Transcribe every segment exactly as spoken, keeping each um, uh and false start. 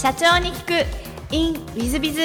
社長に聞く in ウィズビズ。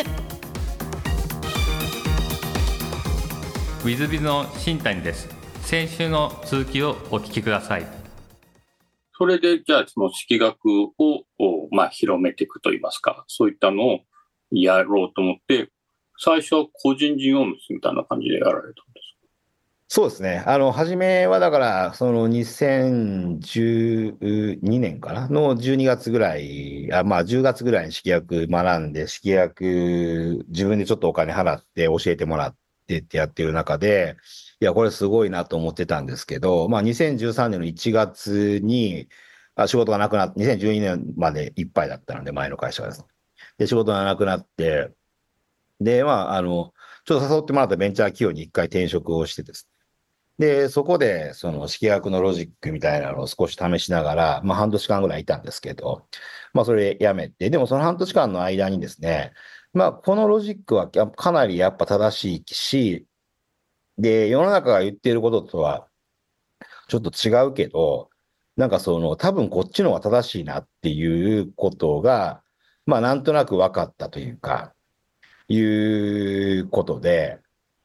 ウィズビズの新谷です。先週の続きをお聞きください。 それでじゃあその式学を、まあ、広めていくといいますか、そういったのをやろうと思って、最初は個人事業主みたいな感じでやられたんですか？ そうですね。あの、初めはだから、そのにせんじゅうにねんかなのじゅうにがつぐらい、あまあじゅうがつぐらいに式学学んで、式学自分でちょっとお金払って教えてもらってってやってる中で、いや、これすごいなと思ってたんですけど、まあにせんじゅうさんねんのいちがつに、あ仕事がなくなって、にせんじゅうにねんまでいっぱいだったので、前の会社がですね。で、仕事がなくなって、で、まあ、あの、ちょっと誘ってもらったベンチャー企業に一回転職をしてですね。で、そこで、その、式学のロジックみたいなのを少し試しながら、まあ、半年間ぐらいいたんですけど、まあ、それやめて、でもその半年間の間にですね、まあ、このロジックはかなりやっぱ正しいし、で、世の中が言っていることとは、ちょっと違うけど、なんかその、多分こっちの方が正しいなっていうことが、まあ、なんとなく分かったというか、いうことで、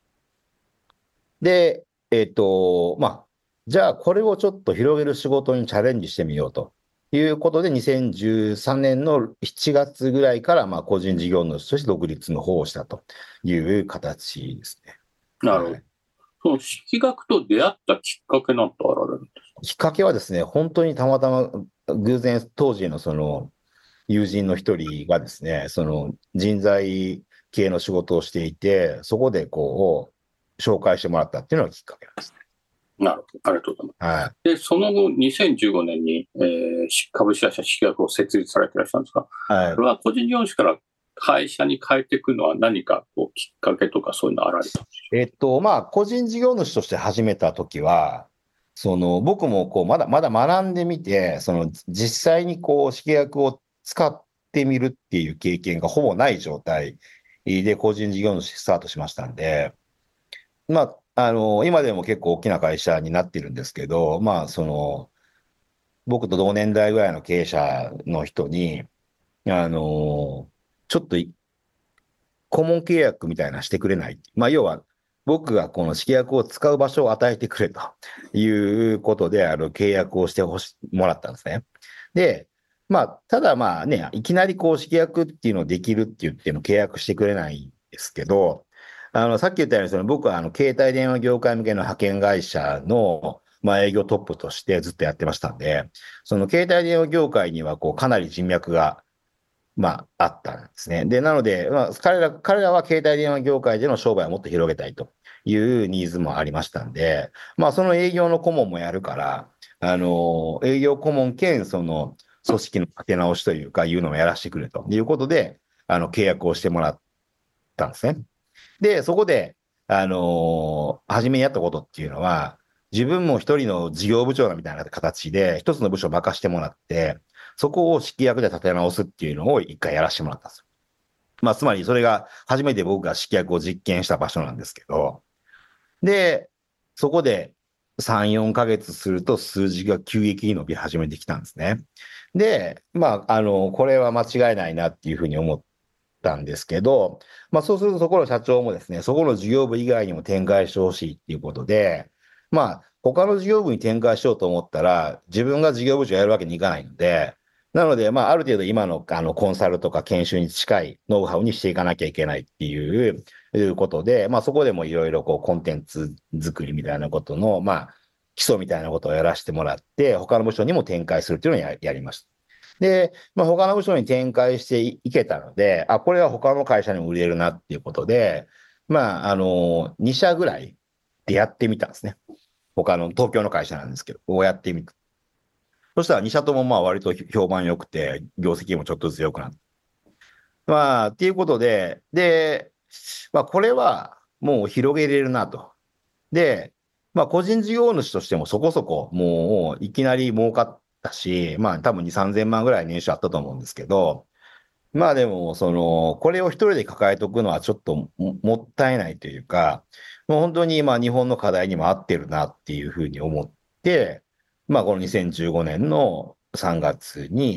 で、えっと、まあ、じゃあこれをちょっと広げる仕事にチャレンジしてみようということで、にせんじゅうさんねんのしちがつぐらいから、まあ、個人事業主として独立の方をしたという形ですね。 なるほど。 はい、 その式学と出会ったきっかけなんてあられるんですか？ きっかけはですね、本当にたまたま偶然当時のその友人の一人がですね、その人材系の仕事をしていて、そこでこう、紹介してもらったっていうのがきっかけなんですね。 なるほど。ありがとうございます。 はい。 で、その後、にせんじゅうごねんに、えー株式会社式学を設立されていらっしゃるんですか？ はいこれは個人事業主から会社に変えていくのは何かこうきっかけとかそういうのあられたんですか？ えっと、まあ、個人事業主として始めたときは、その、僕もこう、まだまだ学んでみて、その、実際にこう、式学を使ってみるっていう経験がほぼない状態で、個人事業主スタートしましたんで、まあ、あの、今でも結構大きな会社になってるんですけど、まあ、その、僕と同年代ぐらいの経営者の人に、あの、ちょっとい顧問契約みたいなのしてくれない。まあ、要は、僕がこの式約を使う場所を与えてくれということで、あの、契約をしてほし、もらったんですね。で、まあ、ただまあね、いきなりこう、式約っていうのをできるって言っても契約してくれないんですけど、あの、さっき言ったように、その僕はあの、携帯電話業界向けの派遣会社の、まあ、営業トップとしてずっとやってましたんで、その携帯電話業界にはこう、かなり人脈がまあ、あったんですね。で、なので、まあ、彼ら、彼らは携帯電話業界での商売をもっと広げたいというニーズもありましたんで、まあ、その営業の顧問もやるから、あの、営業顧問兼、その、組織の立て直しというか、いうのもやらせてくれということで、あの、契約をしてもらったんですね。で、そこで、あの、初めにやったことっていうのは、自分も一人の事業部長みたいな形で、一つの部署を任してもらって、そこを式役で立て直すっていうのを一回やらせてもらったんですよ。まあ、つまりそれが初めて僕が式役を実験した場所なんですけど、で、そこでさん、よんかげつすると数字が急激に伸び始めてきたんですね。で、まあ、あの、これは間違いないなっていうふうに思ったんですけど、まあ、そうするとそこの社長もですね、そこの事業部以外にも展開してほしいっていうことで、まあ、他の事業部に展開しようと思ったら、自分が事業部長やるわけにいかないので、なので、まあ、ある程度今の、あの、コンサルとか研修に近いノウハウにしていかなきゃいけないっていういうことで、まあ、そこでもいろいろこう、コンテンツ作りみたいなことの、まあ、基礎みたいなことをやらせてもらって、他の部署にも展開するっていうのをややりました。で、まあ、他の部署に展開していけたので、あ、これは他の会社にも売れるなっていうことで、まあ、あの、に社ぐらいでやってみたんですね。他の東京の会社なんですけど、こうやってみた。そしたらに社ともまあ割と評判良くて、業績もちょっとずつ良くなった。まあ、っていうことで、で、まあ、これはもう広げれるなと。で、まあ、個人事業主としてもそこそこもういきなり儲かったし、まあ、多分に、さんぜんまんぐらい年収あったと思うんですけど、まあでも、その、これを一人で抱えておくのはちょっと も, もったいないというか、もう本当に今日本の課題にも合ってるなっていうふうに思って、まあこのにせんじゅうごねんのさんがつに、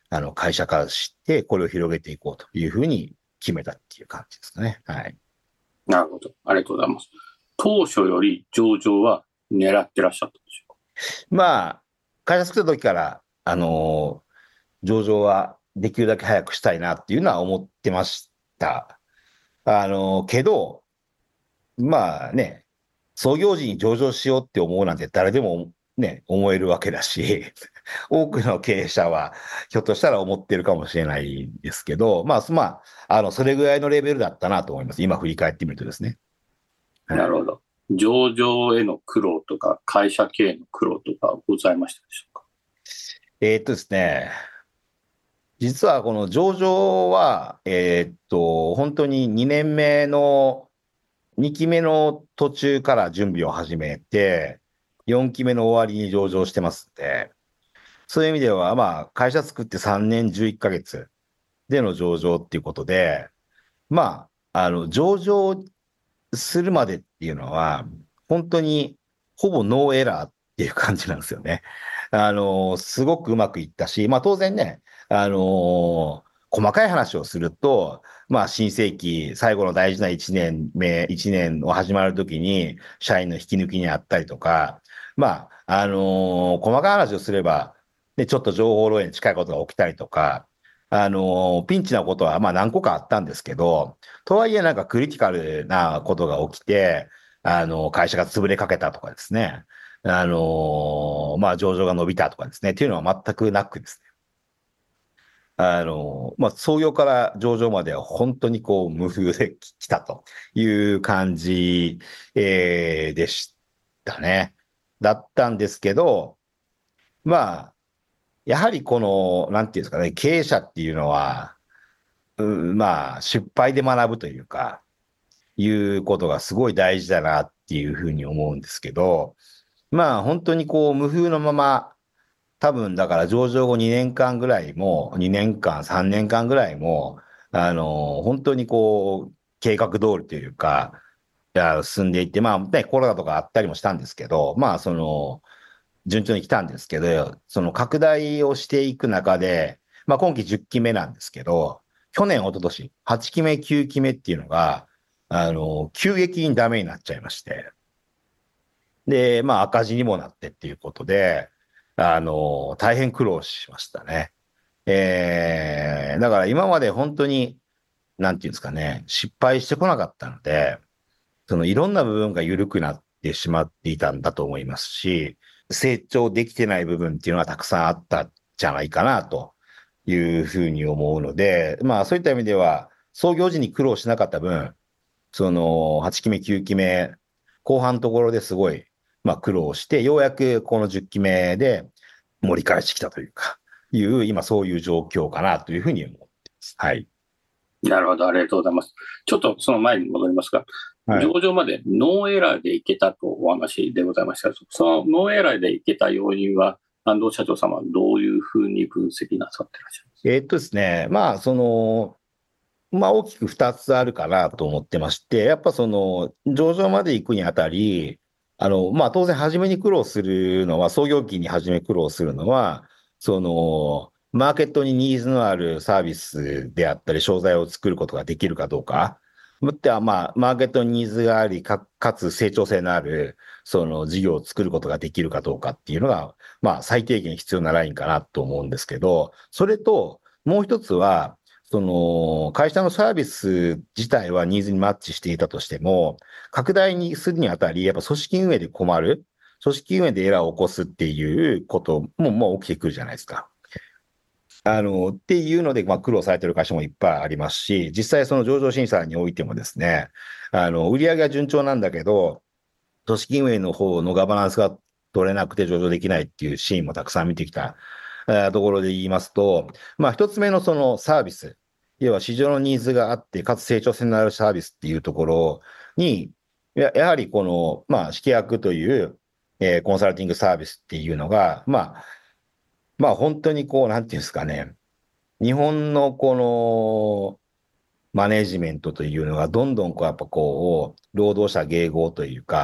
あの、会社化して、これを広げていこうというふうに決めたっていう感じですかね。はい。 なるほど。ありがとうございます。当初より上場は狙ってらっしゃったんでしょうか？ まあ、会社作った時から、あのー上場はできるだけ早くしたいなっていうのは思ってました。あのーけど、まあね、創業時に上場しようって思うなんて誰でもね、思えるわけだし、多くの経営者はひょっとしたら思ってるかもしれないですけど、まあ、まあ、あの、それぐらいのレベルだったなと思います。今振り返ってみるとですね。 なるほど。上場への苦労とか、会社経営の苦労とかございましたでしょうか？ えーっとですね、実はこの上場は、えーっと、本当ににねんめの、にきめの途中から準備を始めて、よんきめの終わりに上場してますんで、そういう意味では、まあ、会社作ってさんねんじゅういっかげつでの上場っていうことで、まあ、あの、上場するまでっていうのは、本当にほぼノーエラーっていう感じなんですよね。あの、すごくうまくいったし、まあ当然ね、あの、細かい話をすると、まあ新世紀最後の大事ないちねんめ、いちねんを始まるときに、社員の引き抜きにあったりとか、まあ、あの細かい話をすれば、で、ちょっと情報漏洩に近いことが起きたりとか、あのピンチなことはまあ何個かあったんですけど、とはいえなんかクリティカルなことが起きて、あの、会社が潰れかけたとかですね。あの、まあ上場が伸びたとかですね。っていうのは全くなくですね。あの、まあ創業から上場までは本当にこう無風で来たという感じ、えーでしたね。だったんですけど、まあ、やはりこの、なんていうんですかね、経営者っていうのは、うんまあ、失敗で学ぶというか、いうことがすごい大事だなっていうふうに思うんですけど、まあ本当にこう無風のまま、多分だから上場後にねんかんぐらいも、にねんかん、さんねんかんぐらいも、あの、本当にこう、計画通りというか、いや進んでいって、まあね、コロナとかあったりもしたんですけど、まあその、順調に来たんですけど、その拡大をしていく中で、まあ今期じゅっきめなんですけど、去年、一昨年、はちきめ、きゅうきめっていうのが、あの、急激にダメになっちゃいまして。で、まあ赤字にもなってっていうことで、あの、大変苦労しましたね。えー、だから今まで本当に、なんていうんですかね、失敗してこなかったので、そのいろんな部分が緩くなってしまっていたんだと思いますし、成長できてない部分っていうのはたくさんあったんじゃないかなというふうに思うので、まあそういった意味では、創業時に苦労しなかった分、そのはちきめ、きゅうきめ、後半のところですごい、まあ苦労して、ようやくこのじゅっきめで盛り返してきたというか、いう、今そういう状況かなというふうに思っています。はい。 なるほど、ありがとうございます。ちょっとその前に戻りますが、 はい、 上場までノーエラーでいけたとお話でございましたが、そのノーエラーでいけた要因は、安藤社長様はどういうふうに分析なさってらっしゃいますか？ えーっとですね、まあ、その、まあ大きく二つあるかなと思ってまして、やっぱその上場まで行くにあたり、あの、まあ当然初めに苦労するのは、創業期に初め苦労するのは、その、マーケットにニーズのあるサービスであったり、商材を作ることができるかどうか。もっては、まあ、マーケットにニーズがあり、か、かつ成長性のある、その事業を作ることができるかどうかっていうのが、まあ最低限必要なラインかなと思うんですけど、それと、もう一つは、その、会社のサービス自体はニーズにマッチしていたとしても、拡大にするにあたり、やっぱ組織運営で困る、組織運営でエラーを起こすっていうことも、もう起きてくるじゃないですか。あの、っていうので、まあ、苦労されてる会社もいっぱいありますし、実際その上場審査においてもですね、あの、売上は順調なんだけど、組織運営の方のガバナンスが取れなくて上場できないっていうシーンもたくさん見てきたところで言いますと、まあ一つ目のそのサービス、要は市場のニーズがあって、かつ成長性のあるサービスっていうところに、ややはりこの、まあ、式薬という、えーコンサルティングサービスっていうのが、まあ、まあ本当にこう、なんていうんですかね、日本のこの、マネジメントというのがどんどんこう、やっぱこう、労働者迎合というか、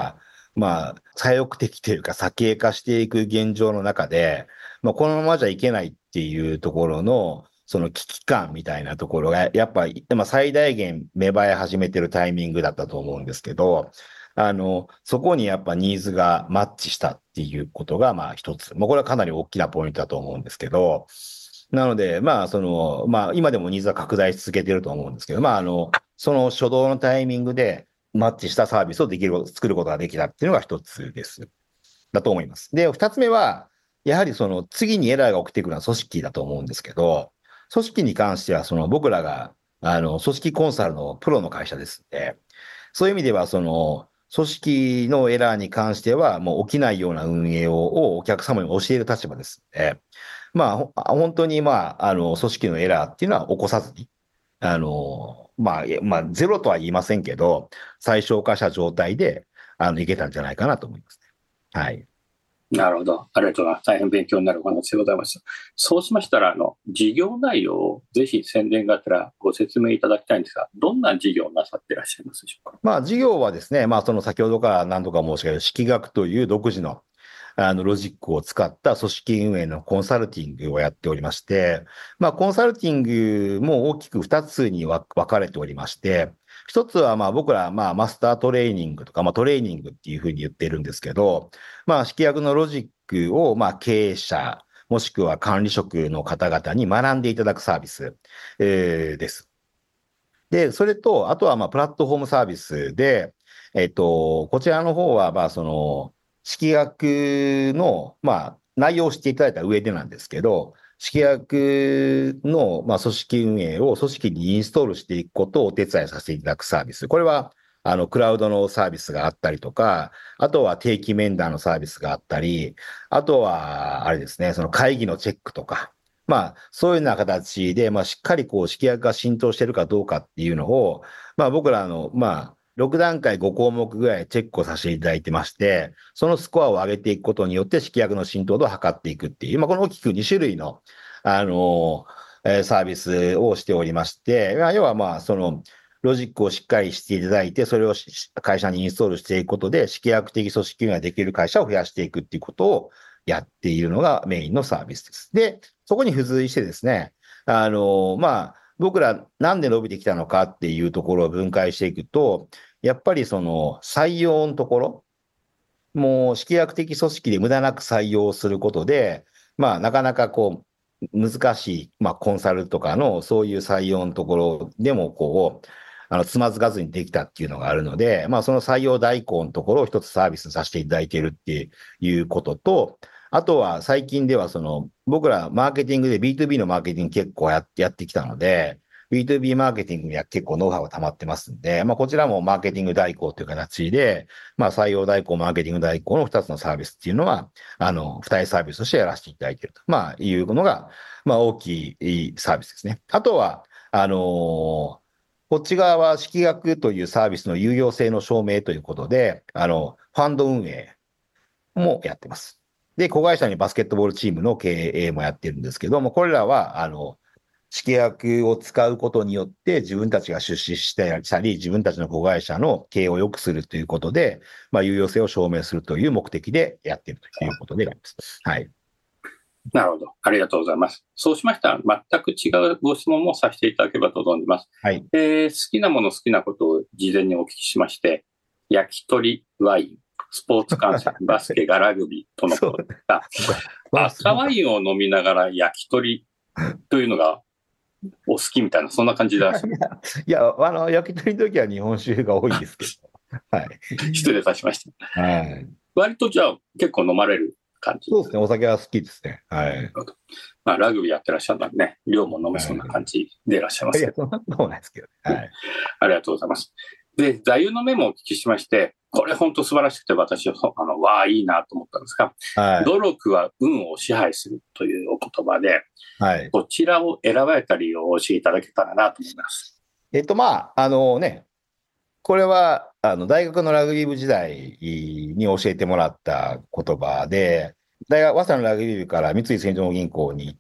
まあ、左翼的というか、左傾化していく現状の中で、まあ、このままじゃいけないっていうところの、その危機感みたいなところが、やっぱ、今最大限芽生え始めてるタイミングだったと思うんですけど、あの、そこにやっぱニーズがマッチしたっていうことが、まあ一つ。まあこれはかなり大きなポイントだと思うんですけど、なので、まあその、まあ今でもニーズは拡大し続けてると思うんですけど、まああの、その初動のタイミングでマッチしたサービスをできる、作ることができたっていうのが一つです。だと思います。で、二つ目は、やはりその次にエラーが起きてくるのは組織だと思うんですけど、組織に関してはその僕らが、あの、組織コンサルのプロの会社ですので、そういう意味ではその、組織のエラーに関してはもう起きないような運営ををお客様に教える立場ですので、まあ、ほ本当にまあ、あの、組織のエラーっていうのは起こさずに、あの、まあ、いやまあ、ゼロとは言いませんけど、最小化した状態で、あの、いけたんじゃないかなと思いますね。はい。 なるほど。ありがとうございます。大変勉強になるお話でございました。そうしましたら、あの、事業内容をぜひ宣伝がてらご説明いただきたいんですが、どんな事業をなさっていらっしゃいますでしょうか。 まあ、事業はですね、まあ、その先ほどから何度か申し上げる識学という独自の、あの、ロジックを使った組織運営のコンサルティングをやっておりまして、まあ、コンサルティングも大きく二つに分かれておりまして、一つはまあ僕ら、まあマスタートレーニングとか、まあトレーニングっていうふうに言ってるんですけど、まあ式薬のロジックをまあ経営者、もしくは管理職の方々に学んでいただくサービス、えーです。で、それと、あとはまあプラットフォームサービスで、えっと、こちらの方はまあその、式薬のまあ内容を知っていただいた上でなんですけど、式薬の、まあ、組織運営を組織にインストールしていくことをお手伝いさせていただくサービス。これは、あの、クラウドのサービスがあったりとか、あとは定期面談のサービスがあったり、あとは、あれですね、その会議のチェックとか、まあ、そういうような形で、まあ、しっかりこう、式薬が浸透しているかどうかっていうのを、まあ、僕らの、まあ、ろく段階ご項目ぐらいチェックをさせていただいてまして、そのスコアを上げていくことによって、式薬の浸透度を測っていくっていう、まあ、この大きくに種類の、あの、えーサービスをしておりまして、まあ要はまあ、その、ロジックをしっかりしていただいて、それを会社にインストールしていくことで、式薬的組織運営ができる会社を増やしていくっていうことをやっているのがメインのサービスです。で、そこに付随してですね、あの、まあ、僕らなんで伸びてきたのかっていうところを分解していくと、やっぱりその採用のところ、もう式薬的組織で無駄なく採用することで、まあ、なかなかこう、難しい、まあ、コンサルとかの、そういう採用のところでも、こう、あの、つまずかずにできたっていうのがあるので、まあ、その採用代行のところを一つサービスさせていただいているっていうことと、あとは最近ではその、僕らマーケティングで ビーツービー のマーケティング結構やってやってきたので、ビーツービー マーケティングには結構ノウハウが溜まってますんで、まあ、こちらもマーケティング代行という形で、まあ、採用代行、マーケティング代行の二つのサービスっていうのは、あの、二重サービスとしてやらせていただいていると。まあ、いうのが、まあ、大きいサービスですね。あとは、あのーこっち側は式学というサービスの有用性の証明ということで、あの、ファンド運営もやってます。で、子会社にバスケットボールチームの経営もやってるんですけども、これらは、あの、式薬を使うことによって自分たちが出資したり、自分たちの子会社の経営を良くするということで、まあ、有用性を証明するという目的でやっているということであります。はい。 なるほど。ありがとうございます。そうしましたら、全く違うご質問もさせていただければと存じます。 はい。 えー好きなもの好きなことを事前にお聞きしまして、焼き鳥、ワイン、スポーツ観戦、バスケがラグビーとのことですが、 まあ赤ワインを飲みながら焼き鳥というのがお好きみたいな、そんな感じでいらっしゃる。 いや、あの、焼き鳥の時は日本酒が多いですけど。はい。 失礼いたしました。 はい。 割とじゃあ結構飲まれる感じそうですね。お酒は好きですね。はい。 まあ、ラグビーやってらっしゃるのでね、量も飲めそうな感じでいらっしゃいますけど。 いや、そんなことないですけど。はい。 ありがとうございます。で、座右の銘もお聞きしまして、これ本当素晴らしくて私は、あの、わあ、いいなと思ったんですが、 はい。 努力は運を支配するというお言葉で、 はい。 こちらを選ばれた理由をお教えいただけたらなと思います。 えっと、まあ、あのね、これは、あの、大学のラグビー部時代に教えてもらった言葉で、大学、早稲田のラグビー部から三井住友銀行に行って、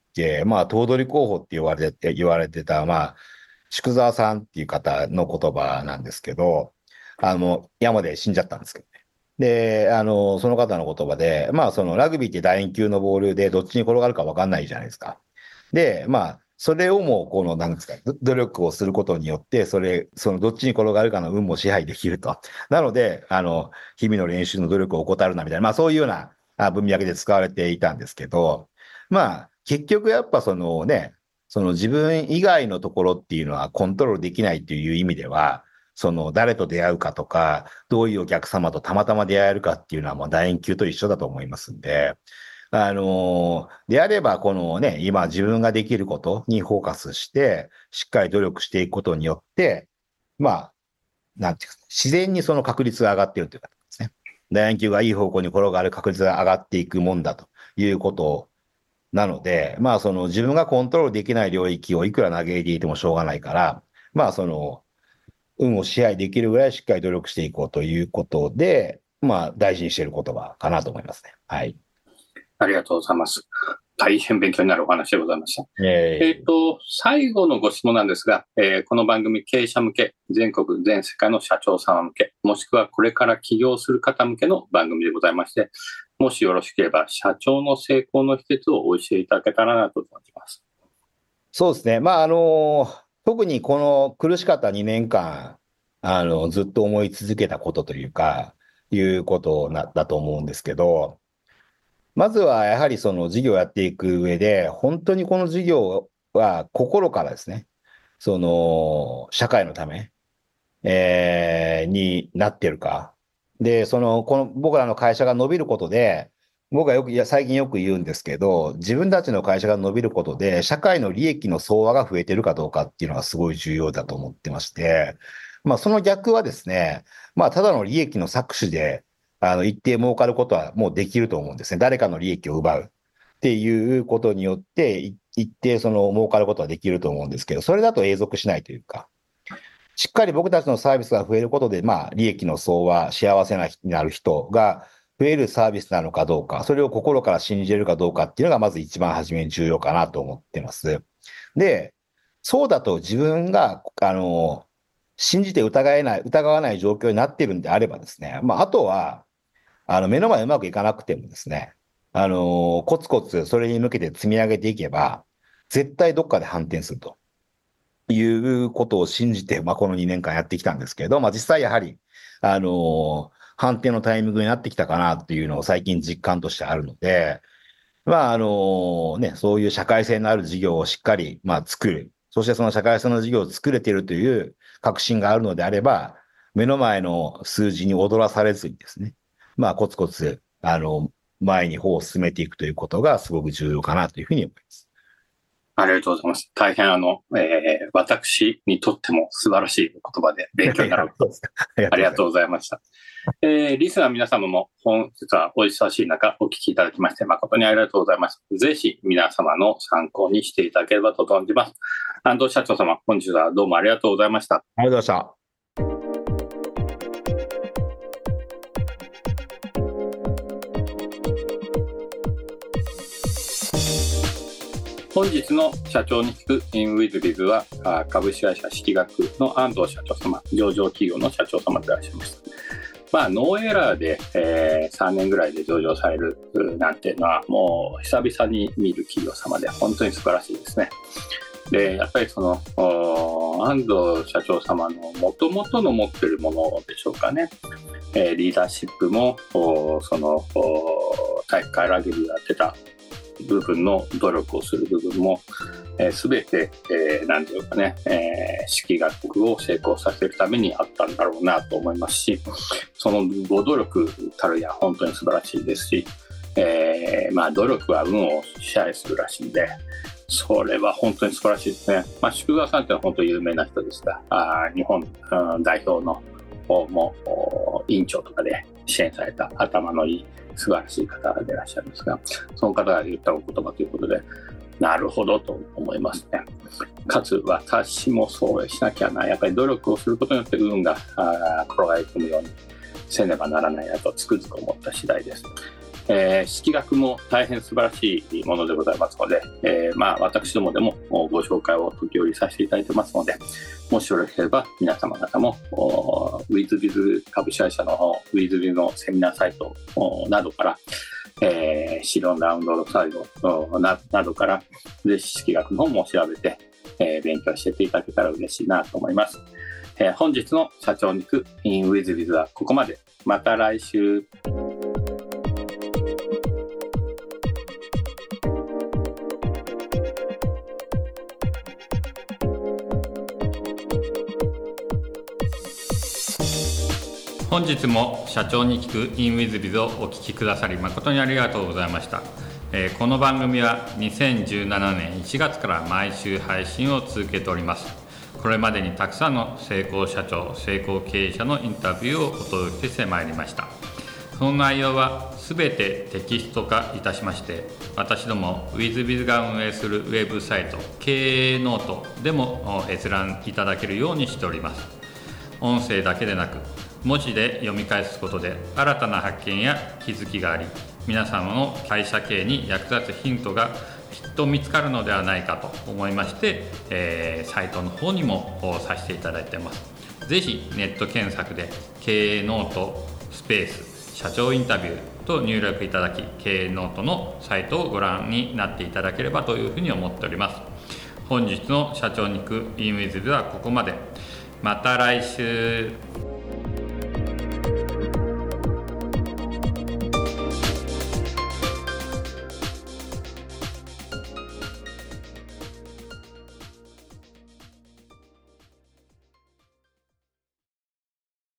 まあ、頭取候補って言われて、言われてた、まあ、宿沢さんっていう方の言葉なんですけど、あの、山で死んじゃったんですけどね。 で、あの、その方の言葉で、まあ、そのラグビーって楕円球のボールでどっちに転がるか分かんないじゃないですか。で、まあ、それをもう、この、なんですか、努力をすることによって、それ、そのどっちに転がるかの運も支配できると。なので、あの、日々の練習の努力を怠るな、みたいな、まあ、そういうような文脈で使われていたんですけど、まあ、結局やっぱそのね、その自分以外のところっていうのはコントロールできないという意味では、その誰と出会うかとか、どういうお客様とたまたま出会えるかっていうのはもう楕円球と一緒だと思いますんで、あのー、であればこのね、今自分ができることにフォーカスして、しっかり努力していくことによって、まあ、なんていうか、自然にその確率が上がっているというかですね。楕円球がいい方向に転がる確率が上がっていくもんだということなので、まあその自分がコントロールできない領域をいくら嘆いていてもしょうがないから、まあその、運を支配できるぐらいしっかり努力していこうということで、まあ大事にしている言葉かなと思いますね。はい。 ありがとうございます。大変勉強になるお話でございました。 えー、 えっと、最後のご質問なんですが、えー、この番組経営者向け、全国全世界の社長様向け、もしくはこれから起業する方向けの番組でございまして、もしよろしければ社長の成功の秘訣をお教えいただけたらなと思います。 そうですね。まああの、特にこの苦しかったにねんかん、あの、ずっと思い続けたことというか、いうことなだと思うんですけど、まずはやはりその事業をやっていく上で、本当にこの事業は心からですね、その社会のため、えー、になってるか。で、その、この僕らの会社が伸びることで、僕はよく、いや、最近よく言うんですけど、自分たちの会社が伸びることで、社会の利益の総和が増えてるかどうかっていうのがすごい重要だと思ってまして、まあその逆はですね、まあただの利益の搾取で、あの、一定儲かることはもうできると思うんですね。誰かの利益を奪うっていうことによって、一定その儲かることはできると思うんですけど、それだと永続しないというか、しっかり僕たちのサービスが増えることで、まあ利益の総和、幸せになる人が増えるサービスなのかどうか、それを心から信じれるかどうかっていうのがまず一番初めに重要かなと思ってます。で、そうだと自分が、あの、信じて疑えない、疑わない状況になっているんであればですね、まああとは、あの、目の前うまくいかなくてもですね、あのー、コツコツそれに向けて積み上げていけば、絶対どっかで反転するということを信じて、まあ、このにねんかんやってきたんですけれど、まあ、実際やはり、あのー、反転のタイミングになってきたかなっていうのを最近実感としてあるので、まあ、あのー、ね、そういう社会性のある事業をしっかり、まあ、作る。そしてその社会性の事業を作れているという確信があるのであれば、目の前の数字に踊らされずにですね、まあ、コツコツ、あの、前に歩を進めていくということがすごく重要かなというふうに思います。 ありがとうございます。大変あの、えー、私にとっても素晴らしい言葉で勉強になる。ありがとうございました。えー、リスナーの皆様も本日はお忙しい中お聞きいただきまして誠にありがとうございます。ぜひ皆様の参考にしていただければと存じます。安藤社長様、本日はどうもありがとうございました。 ありがとうございました。 本日の社長に聞く in with biz は株式会社識学の安藤社長様、上場企業の社長様でいらっしゃいました。まあ、ノーエラーで、えー、さんねんぐらいで上場されるなんていうのはもう久々に見る企業様で本当に素晴らしいですね。で、やっぱりその安藤社長様の元々の持ってるものでしょうかね。えー、リーダーシップもその体育会ラグビーをやってた部分の努力をする部分も、えー、全て、えー、なんていうかね、えー、識学を成功させるためにあったんだろうなと思いますし、そのご努力たるや本当に素晴らしいですし、えー、まあ努力は運を支配するらしいんで、それは本当に素晴らしいですね。まあ宿川さんってのは本当に有名な人ですが、あ日本、うん、代表のも委員長とかで支援された頭のいい素晴らしい方でいらっしゃるんですが、その方が言ったお言葉ということで、なるほどと思いますね。かつ私もそうしなきゃな、やっぱり努力をすることによって運が転がり込むようにせねばならないなとつくづく思った次第です。 えー、式学も大変素晴らしいものでございますので、えーまあ、私どもでもご紹介を時折させていただいてますので、もしよろしければ皆様方もウィズビズ株式会社のウィズビズのセミナーサイトなどから、えー、資料ダウンロードサイト な, などからぜひ式学の方も調べて、えー、勉強していただけたら嬉しいなと思います。えー、本日の社長に聞く in ウィズビズはここまで。また来週。 本日も社長に聞く in ウィズビズをお聞きくださり誠にありがとうございました。えー、この番組はにせんじゅうななねんいちがつから毎週配信を続けております。これまでにたくさんの成功社長、成功経営者のインタビューをお届けしてまいりました。その内容はすべてテキスト化いたしまして、私ども ウィズビズ が運営するウェブサイト経営ノートでも閲覧いただけるようにしております。音声だけでなく文字で読み返すことで新たな発見や気づきがあり、皆様の会社経営に役立つヒントがきっと見つかるのではないかと思いまして、えー、サイトの方にもさせていただいています。ぜひネット検索で経営ノートスペース社長インタビューと入力いただき、経営ノートのサイトをご覧になっていただければというふうに思っております。本日の社長に聞く in ウィズビズはここまで。また来週。